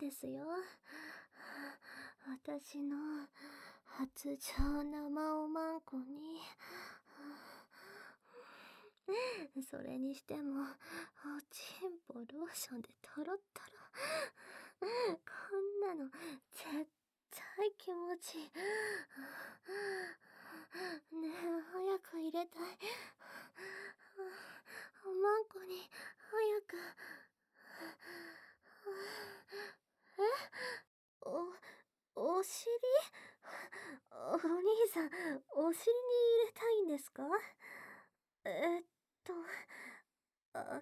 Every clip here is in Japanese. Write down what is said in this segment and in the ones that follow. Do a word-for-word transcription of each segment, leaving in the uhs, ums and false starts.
ですよ。私の初情生おまんこに。それにしても、おちんぽローションでトロットロ。こんなの、絶対気持ちいい。ねえ、早く入れたい。おまんこに、早く。え？お、お尻？お兄さん、お尻に入れたいんですか？えっと、あ、困ります。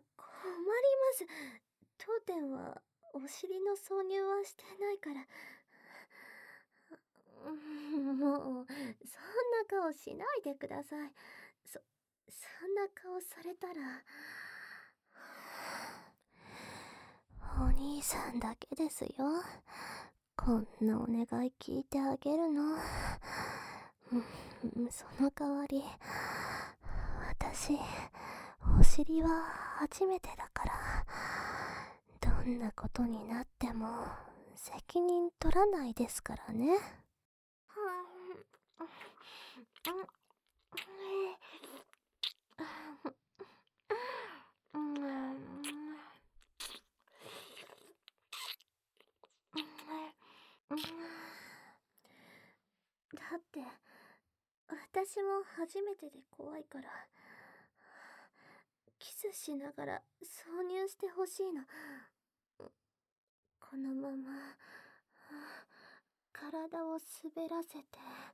当店は、お尻の挿入はしてないから。うん、もう、そんな顔しないでください。そ、そんな顔されたら。お兄さんだけですよ。こんなお願い聞いてあげるの。うん、その代わり、私、お尻は初めてだから、どんなことになっても責任取らないですからね。だって、私も初めてで怖いから、キスしながら挿入してほしいの。このまま、体を滑らせて、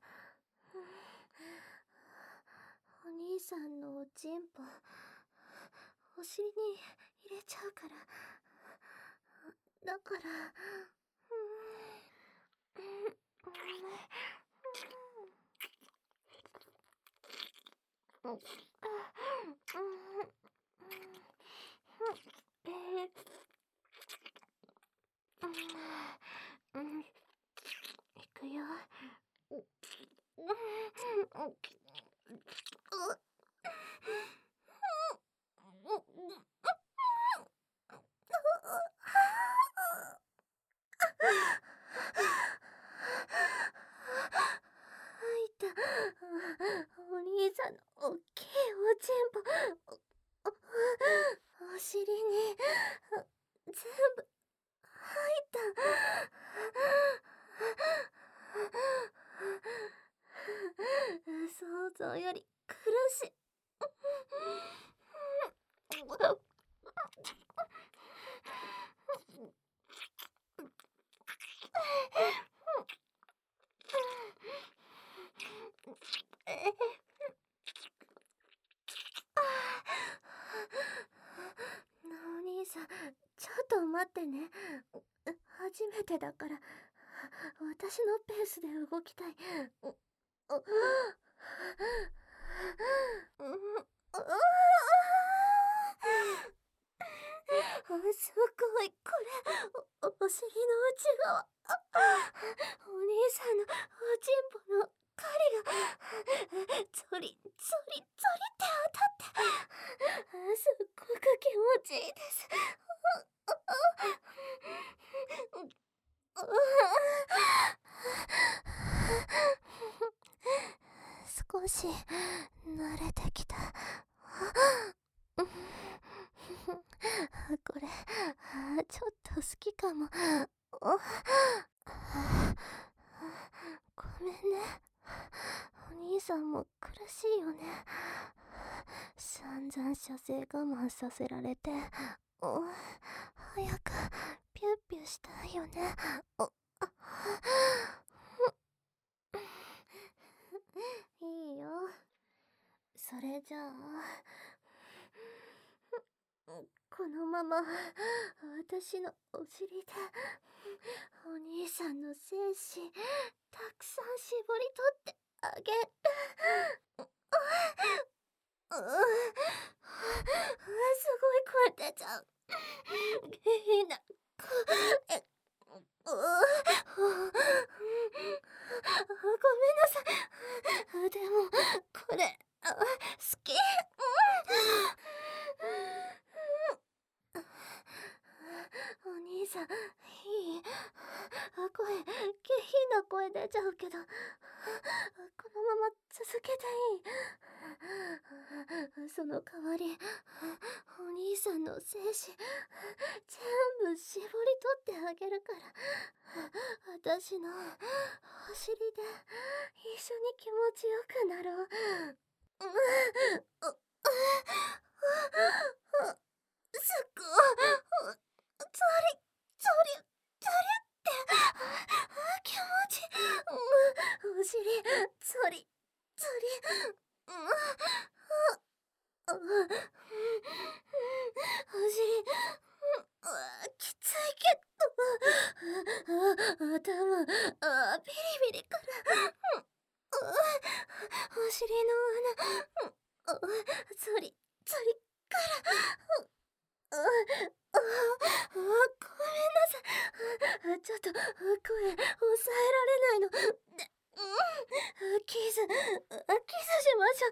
お兄さんのおちんぽ、お尻に入れちゃうから。だから、いくよ。お兄さんのおっきいおちんぽ、お尻に全部入った。想像より苦しい。お兄さん、ちょっと待ってね。初めてだから、私のペースで動きたい。すごい、これ、お、お尻の内側。お兄さんのおちんぽの針が、ゾリ、ゾリ、ゾリって当たって、すっごく気持ちいいです。少し慣れてきた。これちょっと好きかも。ごめんね。お兄さんも苦しいよね。散々射精我慢させられて、早くピュッピュしたいよね。いいよ。それじゃあ、このまま私のお尻でお兄さんの精子たくさん絞り取ってあげる。すごい声出ちゃう。変な声。ごめんなさい。でもこれ好き。お兄さん、 いい？声、下品な声出ちゃうけど、このまま続けていい？その代わり、お兄さんの精子、全部絞り取ってあげるから、私のお尻で一緒に気持ちよくなろう。うううすっごい、つり、つり、つりって、気持ち、お尻、つり、つり、お尻、きついけど、頭、ビリビリくる。お尻の穴、つり、つりくる。ごめんなさい。ちょっと声抑えられないので、キス、キスしましょ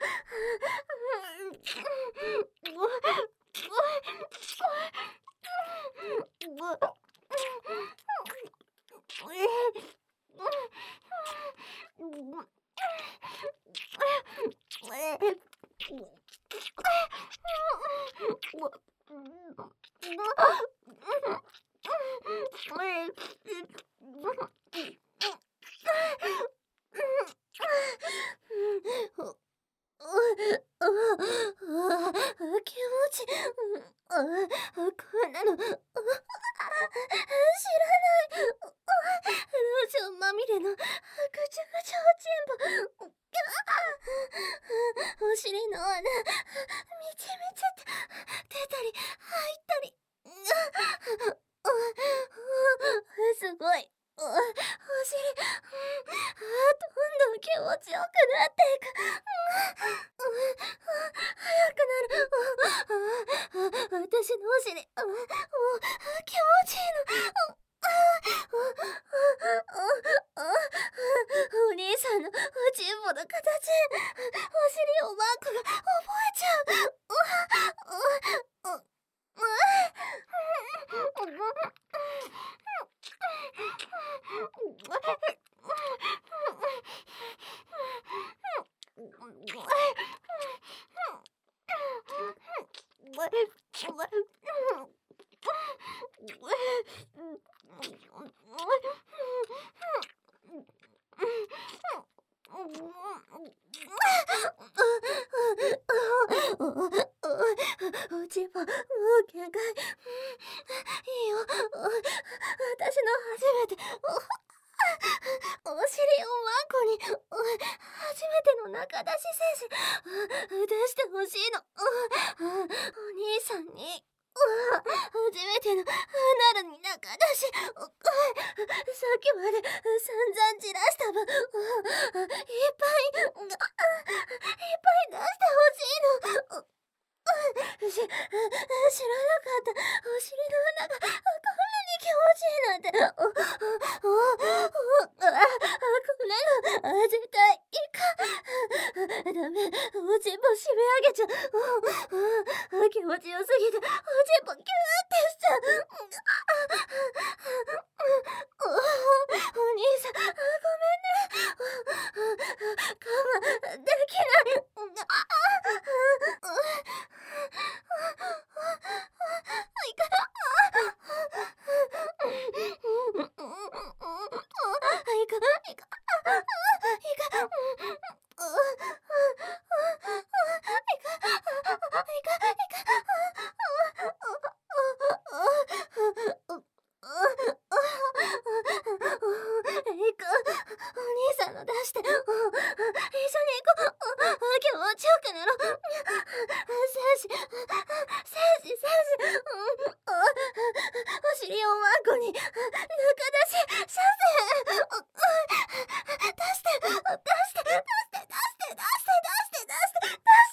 う。気持ち、こんなの、知らない。ローションまみれのぐちゃぐちゃおちんぽ。お尻の穴、みちみちって出たり入ったり。すごい。お尻、どんどん気持ちよくなっていく。早くなる。私のお尻、気持ちいいの。お兄さんのおちんぽの形、お尻をマークが覚えちゃう。おちんぽ、もう限界。いいよ。私の初めて、お尻をマンコに、初めての中出し精子、出してほしいの。お兄さんに、初めてのアナルに中出し、さっきまで散々じらした分、いっぱい、いっぱい出してほしいの。し、知らなかった。お尻の穴がこんなに気持ちいいなんて。お、お、お、こんなの、絶対いかん。ダメ、おちんぽ締め上げちゃう。気持ちよすぎて、おちんぽキューってしちゃう。お兄さん、ごめんね。我慢できない。出して、一緒に行こう。気持ちよくなろう。精子、精子、精子、お尻をマンコに中出し射精。出して、出して、出して、出して、出して、出して、出して、出して。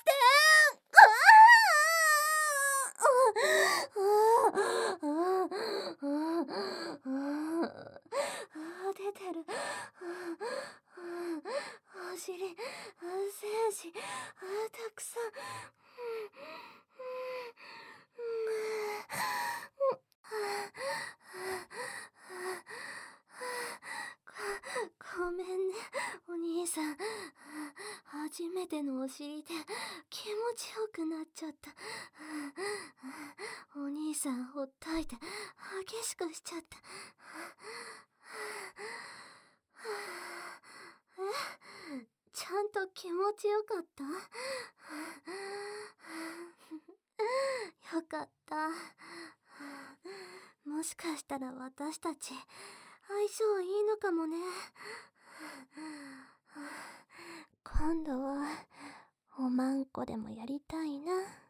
出てる。お尻、精子、たくさん。 さん、初めてのお尻で気持ちよくなっちゃった。お兄さんほっといて激しくしちゃった。え、ちゃんと気持ちよかった？よかった。もしかしたら私たち相性いいのかもね。今度はおまんこでもやりたいな。